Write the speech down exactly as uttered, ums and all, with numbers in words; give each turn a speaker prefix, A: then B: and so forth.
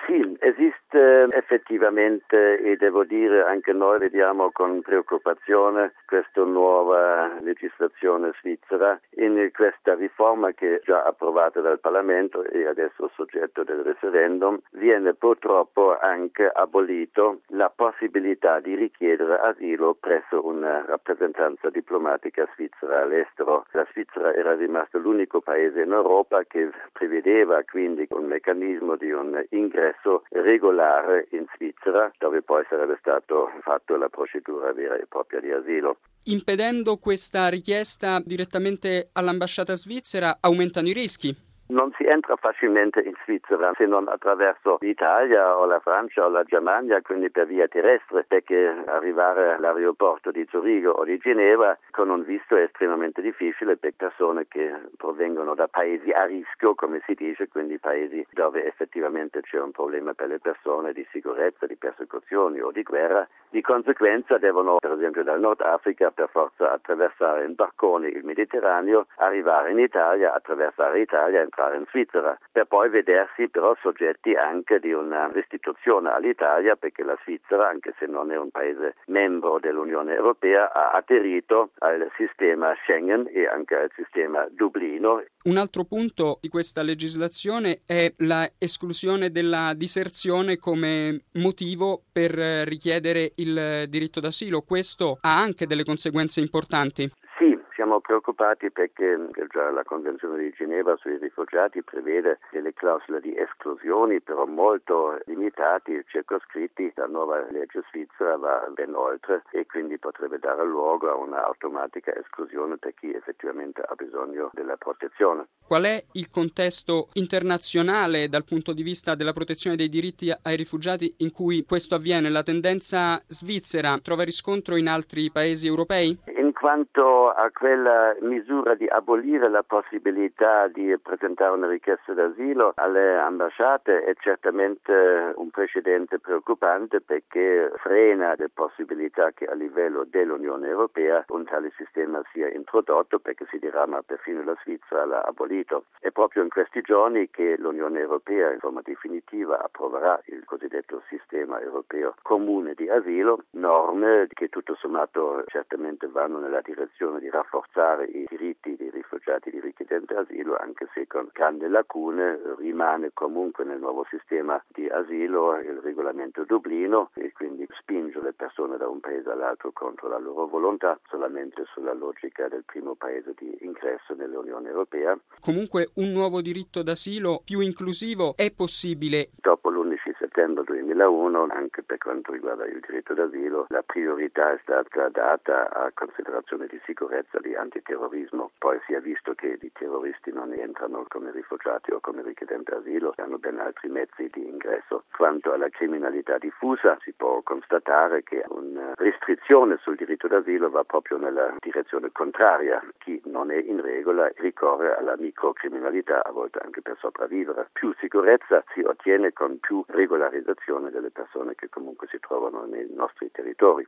A: Sì, esiste effettivamente e devo dire anche noi vediamo con preoccupazione questa nuova legislazione svizzera in questa riforma che è già approvata dal Parlamento e adesso soggetto del referendum. Viene purtroppo anche abolito la possibilità di richiedere asilo presso una rappresentanza diplomatica svizzera all'estero. La Svizzera era rimasta l'unico paese in Europa che prevedeva quindi un meccanismo di un ingresso regolare in Svizzera, dove poi sarebbe stato fatto la procedura vera e propria di asilo.
B: Impedendo questa richiesta direttamente all'ambasciata svizzera aumentano i rischi.
A: Non si entra facilmente in Svizzera se non attraverso l'Italia o la Francia o la Germania, quindi per via terrestre, perché arrivare all'aeroporto di Zurigo o di Ginevra con un visto è estremamente difficile per persone che provengono da paesi a rischio, come si dice, quindi paesi dove effettivamente c'è un problema per le persone di sicurezza, di persecuzioni o di guerra. Di conseguenza devono, per esempio dal Nord Africa, per forza attraversare in barconi il Mediterraneo, arrivare in Italia, attraversare l'Italia, entrare in Svizzera, per poi vedersi però soggetti anche di una restituzione all'Italia, perché la Svizzera, anche se non è un paese membro dell'Unione Europea, ha aderito al sistema Schengen e anche al sistema Dublino.
B: Un altro punto di questa legislazione è la esclusione della diserzione come motivo per richiedere il diritto d'asilo. Questo ha anche delle conseguenze importanti.
A: Siamo preoccupati perché già la Convenzione di Ginevra sui rifugiati prevede delle clausole di esclusioni, però molto limitati, circoscritti. La nuova legge svizzera va ben oltre e quindi potrebbe dare luogo a una automatica esclusione per chi effettivamente ha bisogno della protezione.
B: Qual è il contesto internazionale dal punto di vista della protezione dei diritti ai rifugiati in cui questo avviene? La tendenza svizzera trova riscontro in altri paesi europei?
A: In quanto a quella misura di abolire la possibilità di presentare una richiesta d'asilo alle ambasciate è certamente un precedente preoccupante, perché frena le possibilità che a livello dell'Unione Europea un tale sistema sia introdotto, perché si dirà ma perfino la Svizzera l'ha abolito. È proprio in questi giorni che l'Unione Europea in forma definitiva approverà il cosiddetto sistema europeo comune di asilo, norme che tutto sommato certamente vanno nella direzione di rafforzare i diritti dei rifugiati di richiedenti asilo, anche se con grandi lacune. Rimane comunque nel nuovo sistema di asilo il regolamento Dublino e quindi spinge le persone da un paese all'altro contro la loro volontà, solamente sulla logica del primo paese di ingresso nell'Unione Europea.
B: Comunque un nuovo diritto d'asilo più inclusivo è possibile.
A: Dopo l'undici settembre duemilauno, anche per quanto riguarda il diritto d'asilo, la priorità è stata data a considerazione di sicurezza, di antiterrorismo. Poi si è visto che i terroristi non entrano come rifugiati o come richiedenti asilo, hanno ben altri mezzi di ingresso. Quanto alla criminalità diffusa, si può constatare che una restrizione sul diritto d'asilo va proprio nella direzione contraria. Chi non è in regola ricorre alla microcriminalità, a volte anche per sopravvivere. Più sicurezza si ottiene con più regolarizzazione delle persone che comunque si trovano nei nostri territori.